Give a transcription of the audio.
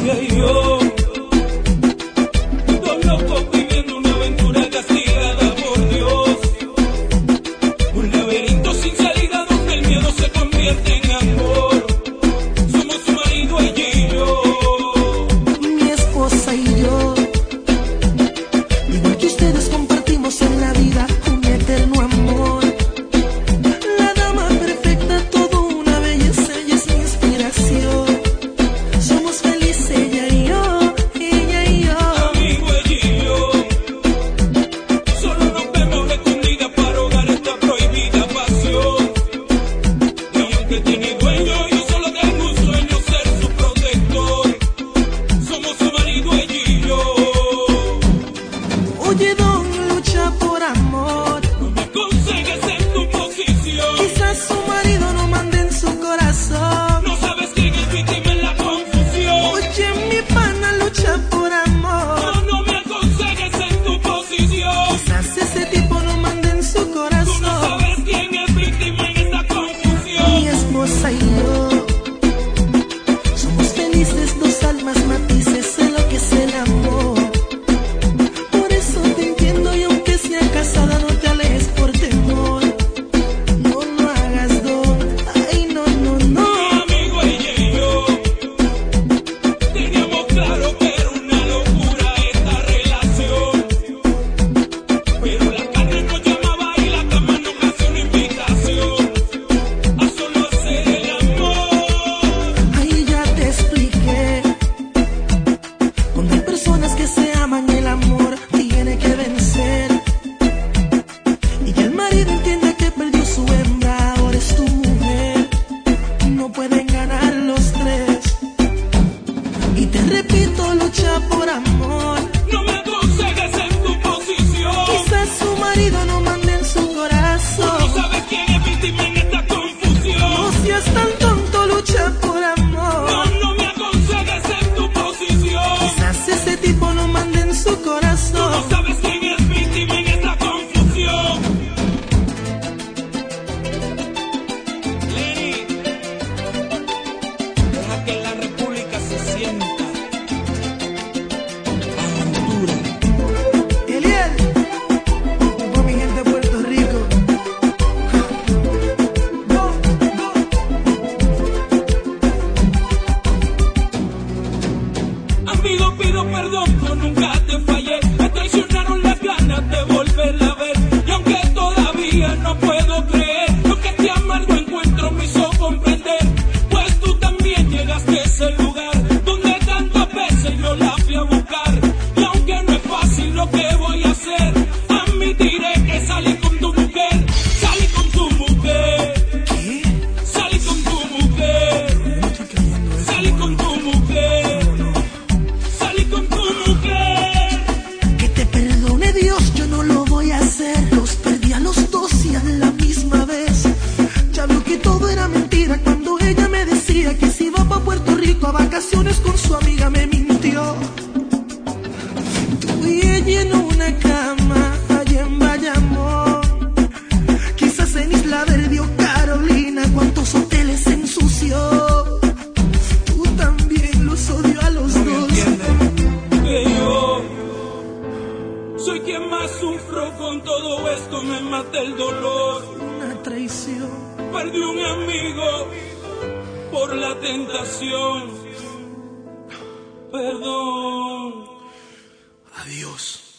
ella y yo, dos locos viviendo una aventura castigada por Dios. Un laberinto sin salida donde el miedo se convierte en amor. Somos su marido, ella y yo, mi esposa y yo. Igual que ustedes compartimos en la vida un eterno amor. La dama perfecta, todo una belleza, ella es mi inspiración. Somos felices ella y yo, ella y yo. amigo, ella y yo. Solo nos vemos escondidas para ahogar esta prohibida pasión. Y aunque tiene dueño, yo solo tengo un sueño, ser su protector. Somos su marido, ella y yo. Oye, don, lucha por amor. No me aconsejes en tu posición. Quizás su marido no mande en su corazón. No sabes quién es víctima en la confusión. Oye, mi pana, lucha por amor. No me aconsejes en tu posición. Quizás ese tipo no mande en su Tú no corazón. sabes quién es víctima en esta confusión. Mi esposa y yo somos felices, dos almas matices, sé lo que es el amor. Por eso te entiendo y aunque sea casada no te alejes por temor. No lo hagas, don, ay no, no, no. Mi amigo, ella y yo teníamos claro que era una locura esta relación. Pero la carne nos llamaba y la cama nos hace una invitación a solo hacer el amor. Ahí ya te expliqué. Cuando hay personas que se aman, el amor tiene que vencer. Y que el marido entiende que perdió su hembra, ahora es tu mujer. No pueden ganar los tres. Y te repito, lucha por amor. No me aconsejes en tu posición. Quizás su marido no mande en su No corazón. sabes quién es víctima en esta confusión. No seas tan tonto, lucha por amor. No me aconsejes en tu posición. Quizás ese tipo no mande en su No corazón. sabes quién es víctima en esta confusión. Lenny, deja que la república se sienta. Aventura. Eliel, por mi gente de Puerto Rico. Go, go. Amigo, pido perdón, yo nunca te fallé. Me traicionaron las ganas de volverla a ver. Y aunque todavía no puedo creer lo que este amargo encuentro me hizo comprender, pues tú también llegaste a ese lugar donde tantas veces yo la fui a buscar. Y aunque no es fácil lo que voy a hacer, admitiré que salí con tu mujer. Salí con tu mujer. ¿Qué? Salí con tu mujer. No estoy creyendo eso. Salí con tu mujer. Salí con tu mujer. Que te perdone Dios, yo no lo voy a hacer. Los perdí a los dos y a la misma vez. Ya vio que todo era mentira cuando ella me decía que se iba para Puerto Rico a vacaciones con su amiga, me mintió. Tú y ella en una cama allá en Bayamón. Quizás en Isla Verde o Carolina, cuántos hoteles se ensució. Tú también los odio a los dos. Que yo soy quien más sufro con todo esto, me mata el dolor. Una traición. Perdí un amigo por la tentación. Perdón. Adiós.